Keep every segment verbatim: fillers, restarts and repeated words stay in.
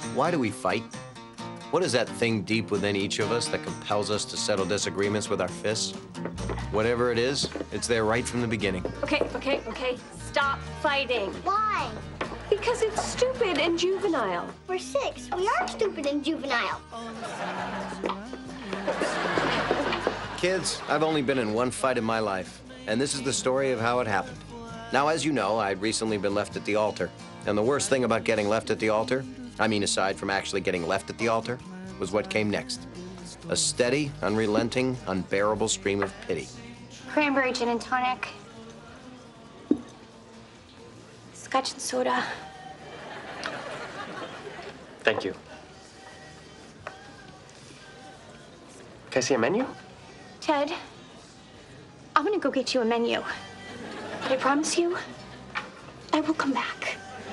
Why do we fight? What is that thing deep within each of us that compels us to settle disagreements with our fists? Whatever it is, it's there right from the beginning. Okay, okay, okay. Stop fighting. Why? Because it's stupid and juvenile. We're six. We are stupid and juvenile. Kids, I've only been in one fight in my life, and this is the story of how it happened. Now, as you know, I'd recently been left at the altar, and the worst thing about getting left at the altar, I mean aside from actually getting left at the altar, was what came next. A steady, unrelenting, unbearable stream of pity. Cranberry gin and tonic. Scotch and soda. Thank you. Can I see a menu? Ted, I'm gonna go get you a menu. But I promise you, I will come back.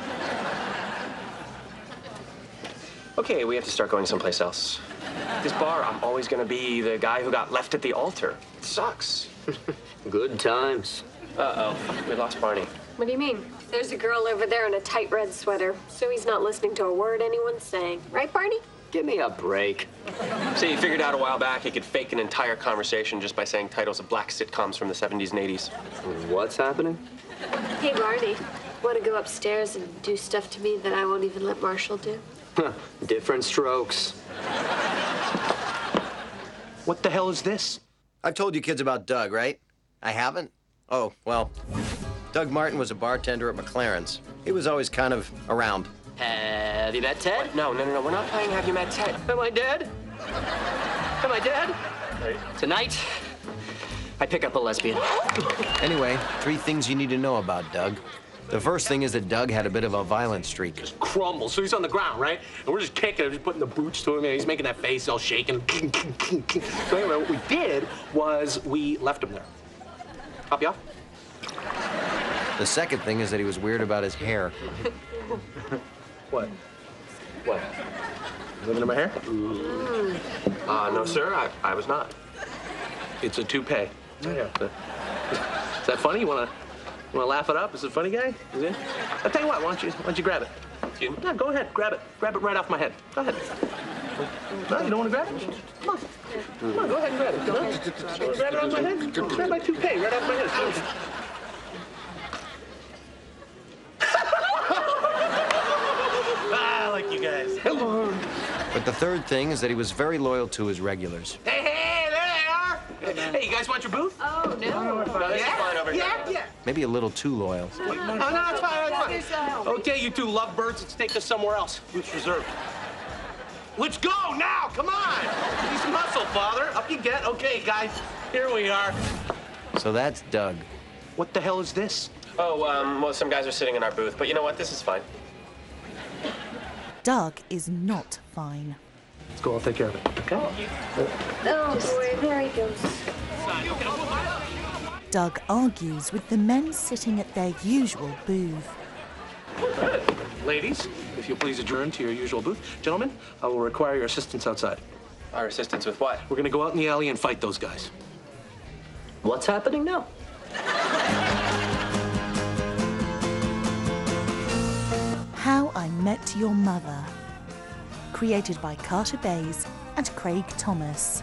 Okay, we have to start going someplace else. This bar, I'm always gonna be the guy who got left at the altar. It sucks. Good times. Uh-oh, we lost Barney. What do you mean? There's a girl over there in a tight red sweater, so he's not listening to a word anyone's saying. Right, Barney? Give me a break. See, he figured out a while back he could fake an entire conversation just by saying titles of black sitcoms from the seventies and eighties. What's happening? Hey, Barney. Want to go upstairs and do stuff to me that I won't even let Marshall do? Different strokes. What the hell is this? I've told you kids about Doug, right? I haven't? Oh, well, Doug Martin was a bartender at McLaren's. He was always kind of around. Have you met Ted? No, no, no, no, we're not playing Have You Met Ted. Am I dead? Am I dead? Tonight, I pick up a lesbian. Anyway, three things you need to know about Doug. The first thing is that Doug had a bit of a violent streak. Crumble. So he's on the ground, right? And we're just kicking him, just putting the boots to him, and he's making that face all shaking. So anyway, what we did was we left him there. Copy off? The second thing is that he was weird about his hair. What? What? Living in my hair? Uh, no, sir, I, I was not. It's a toupee. Yeah. Is that funny? You wanna, you wanna laugh it up? Is it funny, guy? Is it? I'll tell you what. Why don't you, why don't you grab it? Excuse me? Yeah, go ahead. Grab it. Grab it right off my head. Go ahead. No, you don't want to grab it? Come on. Come on, go ahead and grab it. Go ahead. You wanna grab it off my head? Grab my toupee right off my head. I like you guys. Hello. But the third thing is that he was very loyal to his regulars. Hey, hey, there they are. Hey, you guys want your booth? Oh, no. No, this is fine over here. Yeah, yeah. Maybe a little too loyal. Oh, no, it's fine, it's fine. Okay, you two lovebirds, let's take this somewhere else. Booth's reserved. Let's go now, come on. Need some hustle, father. Up you get. Okay, guys, here we are. So that's Doug. What the hell is this? Oh, um, well, some guys are sitting in our booth, but you know what? This is fine. Doug is not fine. Let's go, I'll take care of it, okay? Oh, boy, there he goes. Doug argues with the men sitting at their usual booth. Ladies, if you'll please adjourn to your usual booth. Gentlemen, I will require your assistance outside. Our assistance with what? We're gonna go out in the alley and fight those guys. What's happening now? How I Met Your Mother. Created by Carter Bays and Craig Thomas.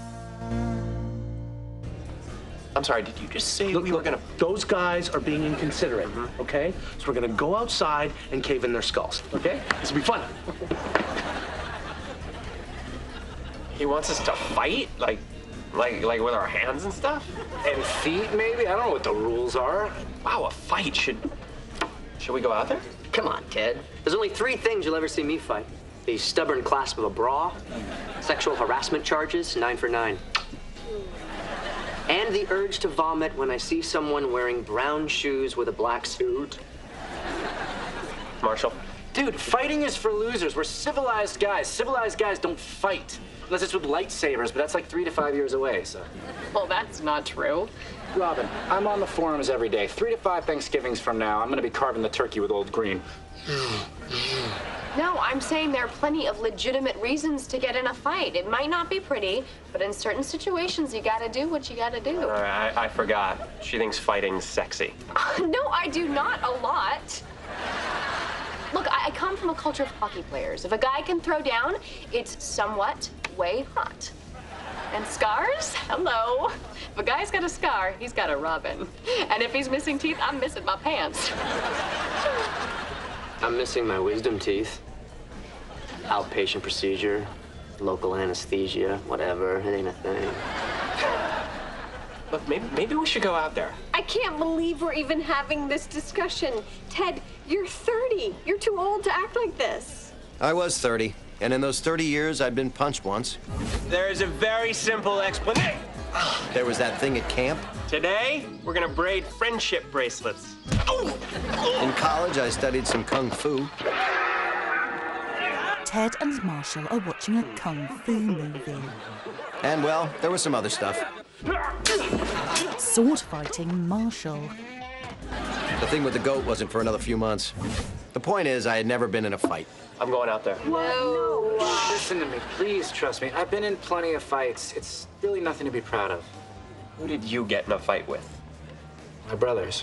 I'm sorry, did you just say Look, we look, were gonna... those guys are being inconsiderate, okay? So we're gonna go outside and cave in their skulls, okay? This will be fun. He wants us to fight? Like, like, like with our hands and stuff? And feet, maybe? I don't know what the rules are. Wow, a fight. Should, should we go out there? Come on, Ted. There's only three things you'll ever see me fight. The stubborn clasp of a bra, sexual harassment charges, nine for nine. And the urge to vomit when I see someone wearing brown shoes with a black suit. Marshall? Dude, fighting is for losers. We're civilized guys. Civilized guys don't fight. Unless it's with lightsabers, but that's like three to five years away, so. Well, that's not true. Robin, I'm on the forums every day. Three to five Thanksgivings from now, I'm gonna be carving the turkey with Old Green. No, I'm saying there are plenty of legitimate reasons to get in a fight. It might not be pretty, but in certain situations, you gotta do what you gotta do. All right, I, I forgot. She thinks fighting's sexy. No, I do not a lot. Look, I, I come from a culture of hockey players. If a guy can throw down, it's somewhat way hot. And scars? Hello. If a guy's got a scar, he's got a Robin. And if he's missing teeth, I'm missing my pants. I'm missing my wisdom teeth. Outpatient procedure, local anesthesia, whatever. It ain't a thing. Look, maybe, maybe we should go out there. I can't believe we're even having this discussion. Ted, you're thirty. You're too old to act like this. I was thirty, and in those thirty years, I'd been punched once. There is a very simple explanation. There was that thing at camp. Today, we're gonna braid friendship bracelets. In college, I studied some kung fu. Ted and Marshall are watching a kung fu movie. And, well, there was some other stuff. Sword fighting Marshall. The thing with the goat wasn't for another few months. The point is, I had never been in a fight. I'm going out there. No. Listen to me, please trust me. I've been in plenty of fights. It's really nothing to be proud of. Who did you get in a fight with? My brothers.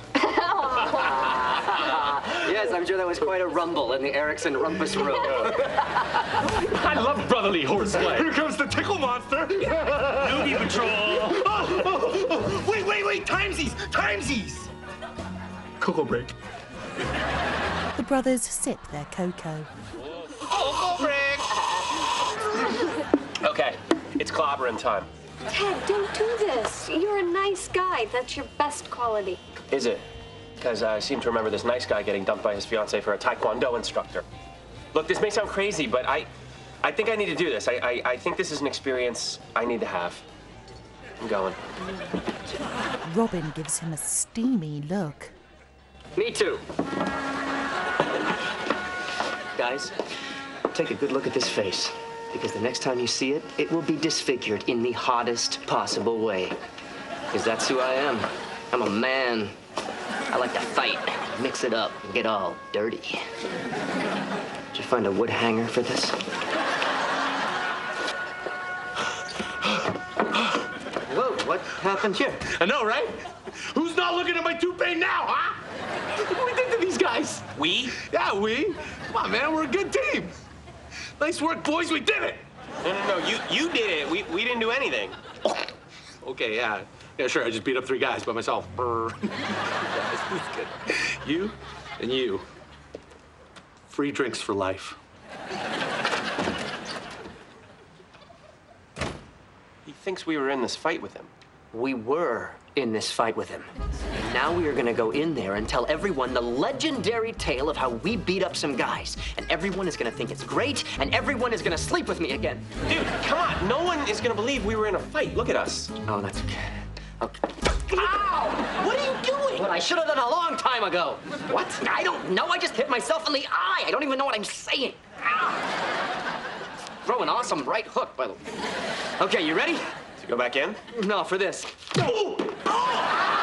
Yes, I'm sure there was quite a rumble in the Erickson Rumpus room. I love brotherly horseplay. Here comes the tickle monster. Newbie patrol. Oh, oh, oh, oh. Wait, wait, wait. Timesies. Timesies. Cocoa break. The brothers sip their cocoa. Cocoa break. Okay, it's clobbering time. Ted, don't do this. You're a nice guy. That's your best quality. Is it? Because I seem to remember this nice guy getting dumped by his fiancée for a Taekwondo instructor. Look, this may sound crazy, but I, I think I need to do this. I, I, I think this is an experience I need to have. I'm going. Robin gives him a steamy look. Me too. Guys, take a good look at this face. Because the next time you see it, it will be disfigured in the hottest possible way. Because that's who I am. I'm a man. I like to fight, mix it up, and get all dirty. Did you find a wood hanger for this? Whoa, what happened here? I know, right? Who's not looking at my toupee now, huh? What do we think to these guys? We? Yeah, we. Come on, man, we're a good team. Nice work, boys. We did it. No, no, no. You, you did it. We, we didn't do anything. Okay, yeah. Yeah, sure. I just beat up three guys by myself. Guys, it's good. You and you. Free drinks for life. He thinks we were in this fight with him. We were in this fight with him. And now we are gonna go in there and tell everyone the legendary tale of how we beat up some guys. And everyone is gonna think it's great, and everyone is gonna sleep with me again. Dude, come on. No one is gonna believe we were in a fight. Look at us. Oh, that's okay. Okay. Ow! What are you doing? What I should have done a long time ago. What? I don't know. I just hit myself in the eye. I don't even know what I'm saying. Ow! Throw an awesome right hook, by the way. Okay, you ready? To go back in? No, for this. Oh! Oh!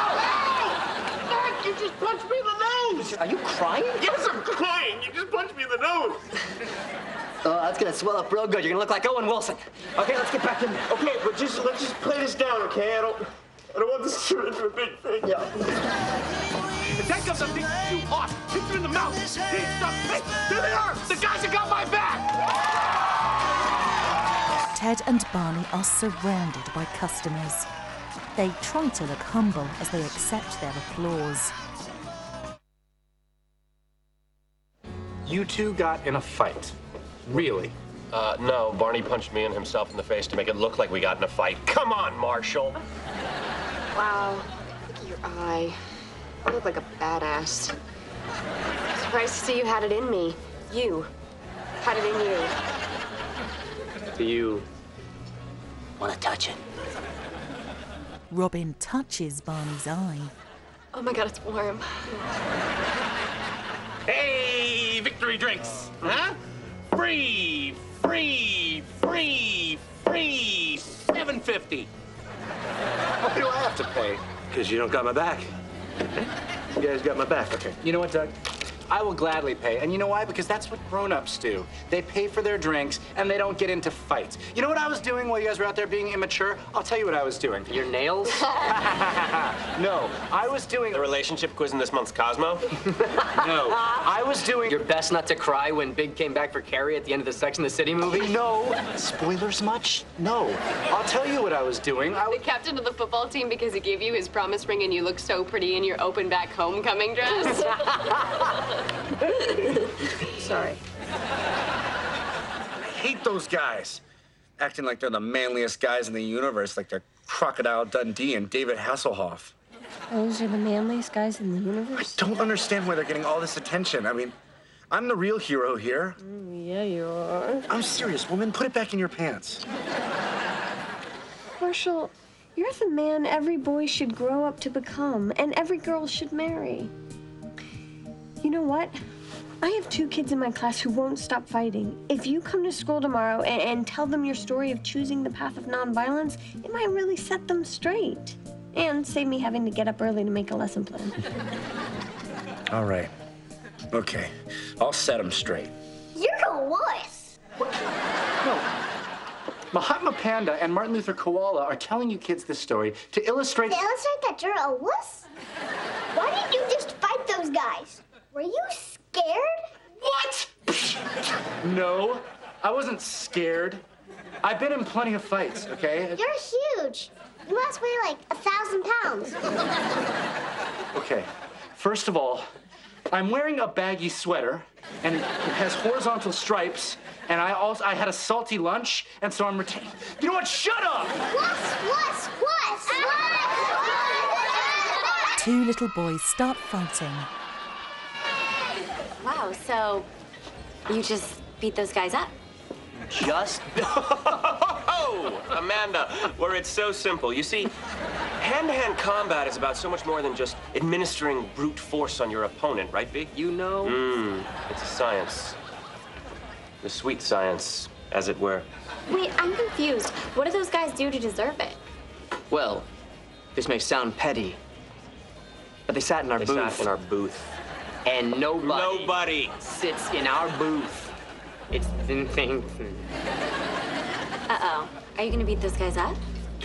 You just punched me in the nose! Are you crying? Yes, I'm crying. You just punched me in the nose. Oh, that's gonna swell up real good. You're gonna look like Owen Wilson. Okay, let's get back in there. Okay, but just let's just play this down, okay? I don't, I don't want this to turn into a big thing. Yeah. If that comes up, too hot. Hit you in the mouth. Hey, stop. Hey, there they are. The guys that got my back. Ted and Barney are surrounded by customers. They try to look humble as they accept their applause. You two got in a fight. Really? Uh, no. Barney punched me and himself in the face to make it look like we got in a fight. Come on, Marshall. Wow. Look at your eye. You look like a badass. Surprised to see you had it in me. You. Had it in you. Do you want to touch it? Robin touches Barney's eye. Oh my God, it's warm. Hey, victory drinks. Huh? Free, free, free, free. seven fifty. Why do I have to pay? Because you don't got my back. You guys got my back. Okay. You know what, Doug? I will gladly pay. And you know why? Because that's what grown-ups do. They pay for their drinks, and they don't get into fights. You know what I was doing while you guys were out there being immature? I'll tell you what I was doing. Your nails? No, I was doing... The relationship quiz in this month's Cosmo? No, I was doing... Your best not to cry when Big came back for Carrie at the end of the Sex and the City movie? No. Spoilers much? No. I'll tell you what I was doing. I was... The captain of the football team because he gave you his promise ring and you look so pretty in your open back homecoming dress. Sorry. I hate those guys. Acting like they're the manliest guys in the universe, like they're Crocodile Dundee and David Hasselhoff. Those are the manliest guys in the universe? I don't understand why they're getting all this attention. I mean, I'm the real hero here. Mm, yeah, you are. I'm serious, woman. Put it back in your pants. Marshall, you're the man every boy should grow up to become, and every girl should marry. You know what? I have two kids in my class who won't stop fighting. If you come to school tomorrow and, and tell them your story of choosing the path of nonviolence, it might really set them straight. And save me having to get up early to make a lesson plan. All right. Okay. I'll set them straight. You're a wuss. No. Mahatma Panda and Martin Luther Koala are telling you kids this story to illustrate... To illustrate that you're a wuss? Why didn't you just fight those guys? Were you scared? What? No, I wasn't scared. I've been in plenty of fights, okay? You're huge. You must weigh like a thousand pounds. Okay, first of all, I'm wearing a baggy sweater, and it has horizontal stripes, and I also I had a salty lunch, and so I'm retaining. You know what? Shut up! Wuss, wuss, wuss, wuss. Two little boys start fighting. Wow, so you just beat those guys up? Just? Oh, Amanda, where it's so simple. You see, hand-to-hand combat is about so much more than just administering brute force on your opponent, right, Big? You know? Mmm, it's a science. The sweet science, as it were. Wait, I'm confused. What did those guys do to deserve it? Well, this may sound petty, but they sat in our they booth. Sat in our booth. And nobody, nobody sits in our booth. It's the thing. Uh-oh. Are you gonna beat those guys up?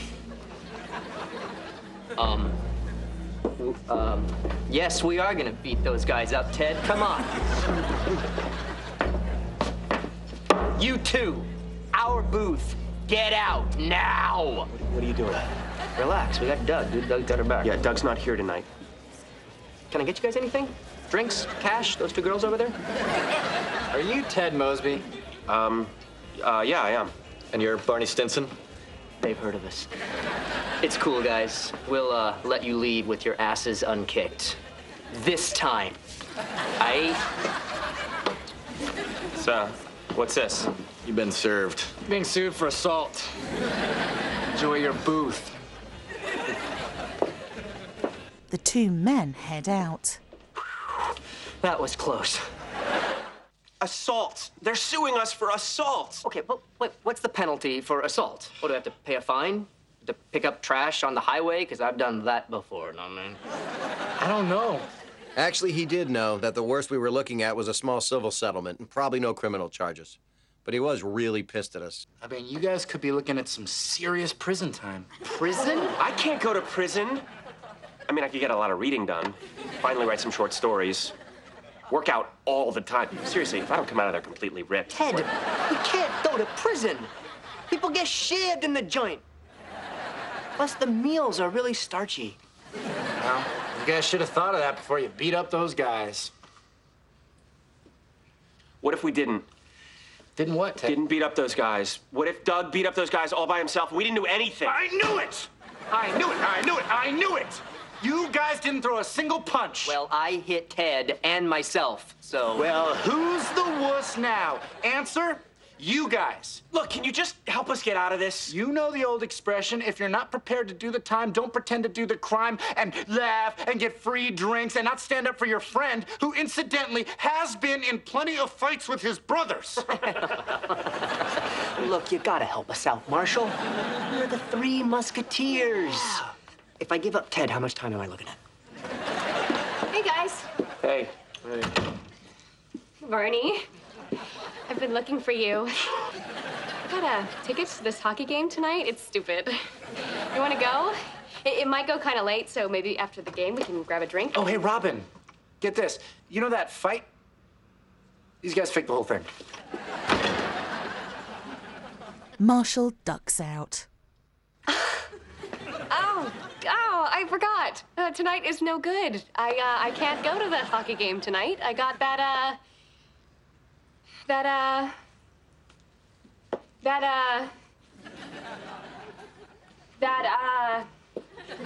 Um, um, yes, we are gonna beat those guys up, Ted. Come on. You two, our booth, get out now. What are you doing? Relax, we got Doug. Dude, Doug got her back. Yeah, Doug's not here tonight. Can I get you guys anything? Drinks? Cash? Those two girls over there? Are you Ted Mosby? Um, uh, yeah, I am. And you're Barney Stinson? They've heard of us. It's cool, guys. We'll, uh, let you leave with your asses unkicked. This time. I... So, what's this? You've been served. Being sued for assault. Enjoy your booth. The two men head out. That was close. Assault. They're suing us for assault. Okay, well, wait, what's the penalty for assault? What, do I have to pay a fine? To pick up trash on the highway? Because I've done that before, no, man. I don't know. Actually, he did know that the worst we were looking at was a small civil settlement and probably no criminal charges. But he was really pissed at us. I mean, you guys could be looking at some serious prison time. Prison? I can't go to prison. I mean, I could get a lot of reading done. Finally write some short stories. Work out all the time. Seriously, if I don't come out of there completely ripped. Ted, you can't go to prison. People get shaved in the joint. Plus, the meals are really starchy. Well, you guys should have thought of that before you beat up those guys. What if we didn't? Didn't what, Ted? Didn't beat up those guys. What if Doug beat up those guys all by himself and we didn't do anything? I knew it! I knew it! I knew it! I knew it! You guys didn't throw a single punch. Well, I hit Ted and myself, so... Well, who's the wuss now? Answer, you guys. Look, can you just help us get out of this? You know the old expression, if you're not prepared to do the time, don't pretend to do the crime and laugh and get free drinks and not stand up for your friend, who incidentally has been in plenty of fights with his brothers. Look, you gotta help us out, Marshall. We're the Three Musketeers. If I give up Ted, how much time am I looking at? Hey, guys. Hey. Hey. Barney. I've been looking for you. I got uh, tickets to this hockey game tonight. It's stupid. You want to go? It, it might go kind of late, so maybe after the game we can grab a drink. Oh, hey, Robin. Get this. You know that fight? These guys faked the whole thing. Marshall ducks out. Oh, oh, I forgot. Uh, tonight is no good. I, uh, I can't go to the hockey game tonight. I got that, uh... That, uh... That, uh... That, uh...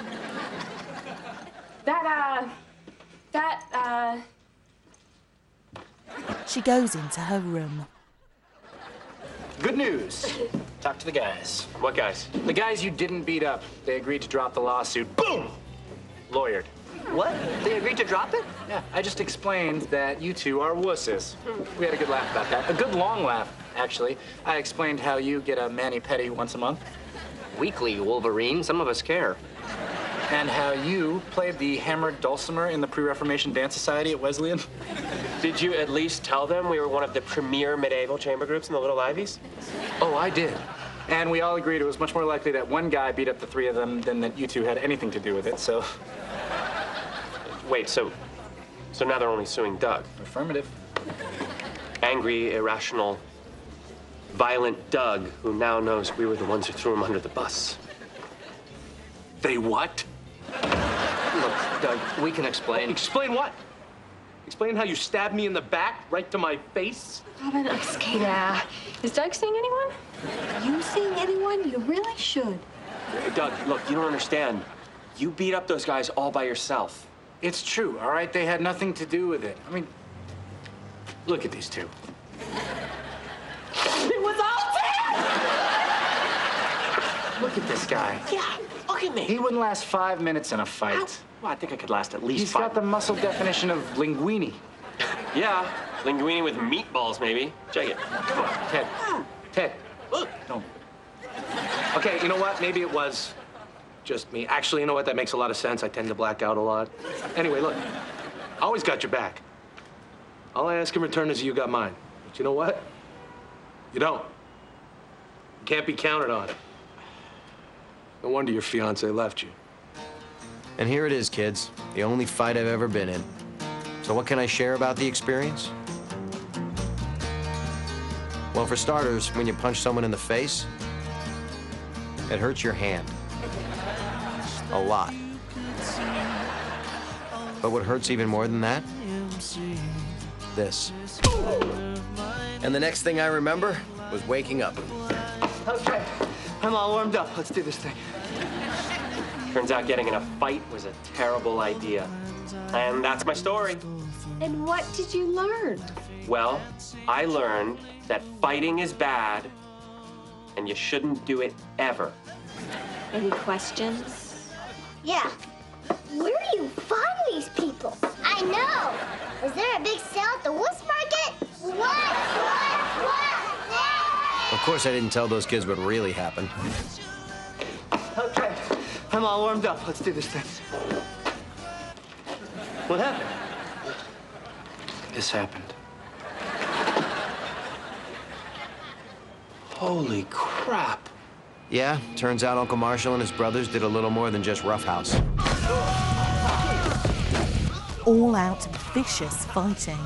That, uh... That, uh... She goes into her room. Good news. Talk to the guys. What guys? The guys you didn't beat up. They agreed to drop the lawsuit. Boom! Lawyered. What? They agreed to drop it? Yeah, I just explained that you two are wusses. We had a good laugh about that. A good long laugh, actually. I explained how you get a mani-pedi once a month. Weekly, Wolverine. Some of us care. And how you played the hammered dulcimer in the Pre-Reformation Dance Society at Wesleyan. Did you at least tell them we were one of the premier medieval chamber groups in the Little Ivies? Oh, I did. And we all agreed it was much more likely that one guy beat up the three of them than that you two had anything to do with it, so... Wait, so... So now they're only suing Doug? Affirmative. Angry, irrational, violent Doug, who now knows we were the ones who threw him under the bus. They what? Look, Doug, we can explain. Explain what? Explain how you stabbed me in the back, right to my face? Robin, I'm scared. Yeah. Is Doug seeing anyone? You seeing anyone? You really should. Hey, Doug, look, you don't understand. You beat up those guys all by yourself. It's true, all right? They had nothing to do with it. I mean, look at these two. It was all Ted! Look at this guy. Yeah, look at me. He wouldn't last five minutes in a fight. Ow. Well, I think I could last at least He's five. got the muscle definition of linguine. Yeah, linguine with meatballs, maybe. Check it. Ted. Ted. Look. No. Okay, you know what? Maybe it was just me. Actually, you know what? That makes a lot of sense. I tend to black out a lot. Anyway, look. I always got your back. All I ask in return is you got mine. But you know what? You don't. You can't be counted on. No wonder your fiance left you. And here it is, kids. The only fight I've ever been in. So what can I share about the experience? Well, for starters, when you punch someone in the face, it hurts your hand. A lot. But what hurts even more than that? This. And the next thing I remember was waking up. Okay, I'm all warmed up. Let's do this thing. Turns out getting in a fight was a terrible idea. And that's my story. And what did you learn? Well, I learned that fighting is bad, and you shouldn't do it ever. Any questions? Yeah. Where do you find these people? I know. Is there a big sale at the Wuss Market? What? What? What? Of course, I didn't tell those kids what really happened. Okay, I'm all warmed up. Let's do this thing. What happened? This happened. Holy crap. Yeah, turns out Uncle Marshall and his brothers did a little more than just roughhouse. All out vicious fighting.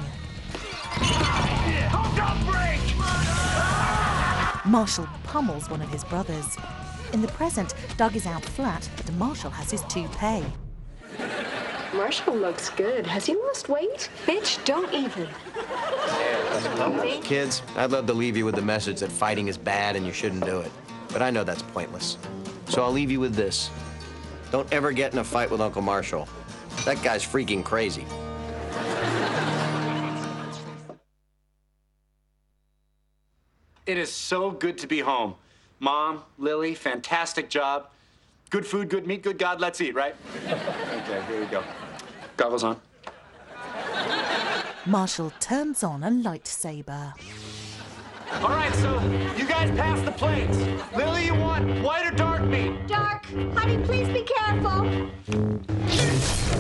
Marshall pummels one of his brothers. In the present, Doug is out flat, but Marshall has his toupee. Marshall looks good. Has he lost weight? Bitch, don't even. Kids, I'd love to leave you with the message that fighting is bad and you shouldn't do it. But I know that's pointless. So I'll leave you with this. Don't ever get in a fight with Uncle Marshall. That guy's freaking crazy. It is so good to be home. Mom, Lily, fantastic job. Good food, good meat, good God, let's eat, right? Okay, here we go. Goggles on. Marshall turns on a lightsaber. All right, so you guys pass the plates. Lily, you want white or dark meat? Dark. Honey, please be careful.